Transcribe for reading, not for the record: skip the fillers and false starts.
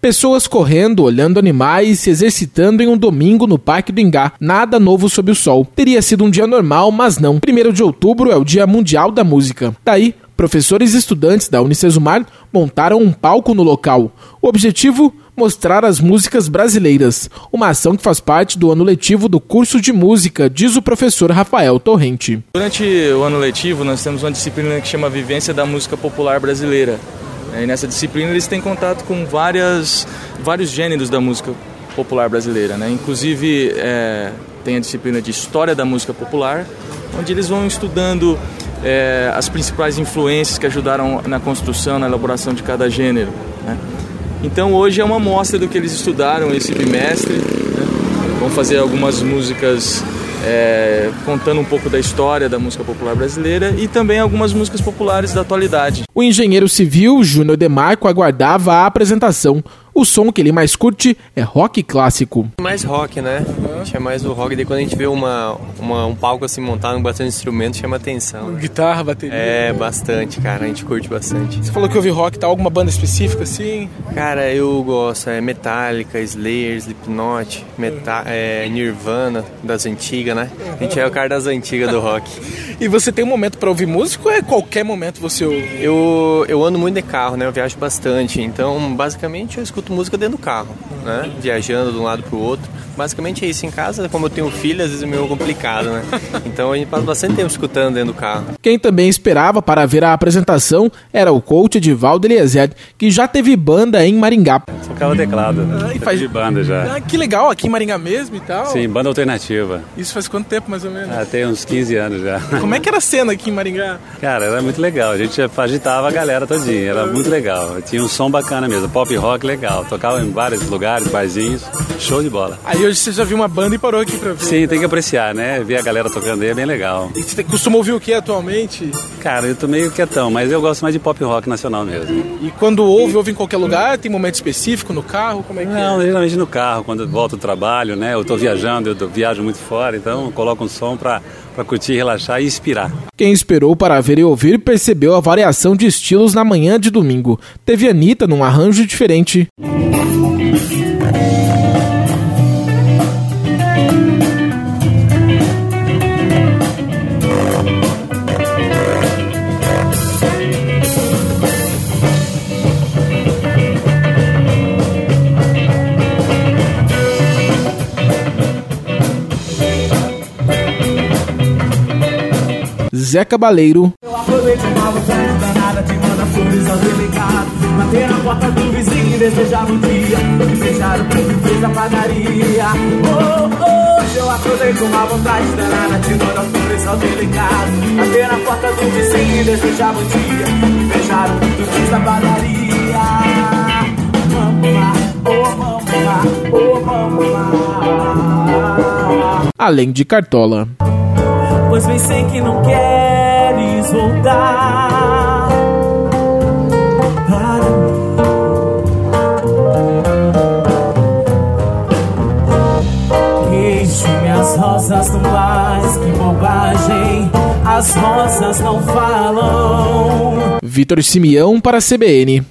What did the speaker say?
Pessoas correndo, olhando animais, se exercitando em um domingo no Parque do Ingá. Nada novo sob o sol. Teria sido um dia normal, mas não. 1º de outubro é o Dia Mundial da Música. Daí, professores e estudantes da Unicesumar montaram um palco no local. O objetivo? Mostrar as músicas brasileiras. Uma ação que faz parte do ano letivo do curso de música, diz o professor Rafael Torrente. Durante o ano letivo, nós temos uma disciplina que chama Vivência da Música Popular Brasileira. E nessa disciplina eles têm contato com vários gêneros da música popular brasileira, né? Inclusive tem a disciplina de História da Música Popular, onde eles vão estudando as principais influências que ajudaram na construção, na elaboração de cada gênero, né? Então hoje é uma amostra do que eles estudaram esse bimestre, né? Vão fazer algumas músicas contando um pouco da história da música popular brasileira e também algumas músicas populares da atualidade. O engenheiro civil Júnior Demarco aguardava a apresentação. O som que ele mais curte é rock clássico. Mais rock, né? É mais o rock. Daí quando a gente vê um palco assim montado com bastante instrumentos, chama atenção. Guitarra, bateria. É, bastante, cara. A gente curte bastante. Você falou que ouve rock, tá? Alguma banda específica assim? Cara, eu gosto. Metallica, Slayer, Slipknot, Nirvana, das antigas, né? A gente é o cara das antigas do rock. E você tem um momento pra ouvir música ou é qualquer momento você ouve? Eu ando muito de carro, né? Eu viajo bastante. Então, basicamente, eu escuto música dentro do carro, né? Viajando de um lado pro outro. Basicamente é isso. Em casa, como eu tenho filho, às vezes é meio complicado, né? Então a gente passa bastante tempo escutando dentro do carro. Quem também esperava para ver a apresentação era o coach Edivaldo Eliezer, que já teve banda em Maringá. Tocava teclado, faz de banda já. Que legal, aqui em Maringá mesmo e tal. Sim, banda alternativa. Isso faz quanto tempo mais ou menos? Tem uns 15 anos já. Como é que era a cena aqui em Maringá? Cara, era muito legal, a gente agitava a galera todinha, era muito legal. Tinha um som bacana mesmo, pop rock legal. Tocava em vários lugares, barzinhos, show de bola. Aí hoje você já viu uma banda e parou aqui pra ver? Sim, tem que apreciar, né? Ver a galera tocando aí é bem legal. E você costuma ouvir o que atualmente? Cara, eu tô meio quietão, mas eu gosto mais de pop rock nacional mesmo. E quando ouve em qualquer lugar? Tem momento específico no carro? Como é que Não, geralmente no carro, quando eu volto do trabalho, né? Eu tô viajando, eu viajo muito fora, então eu coloco um som pra curtir, relaxar e inspirar. Quem esperou para ver e ouvir percebeu a variação de estilos na manhã de domingo. Teve Anitta num arranjo diferente. Zé Cabaleiro. Eu aproveito uma vontade danada, te manda flores ao delegado. Bater na porta do vizinho e desejar um dia. Beijar o que fez na padaria. Hoje eu aproveito uma vontade danada, te manda flores ao delegado. Bater na porta do vizinho e desejar um dia. Beijar o que fez na padaria. Vamos lá, vamos lá, vamos lá. Além de Cartola. Pois bem sei que não queres voltar para mim. Queixo-me as rosas no mais, que bobagem, as rosas não falam. Vitor Simeão para a CBN.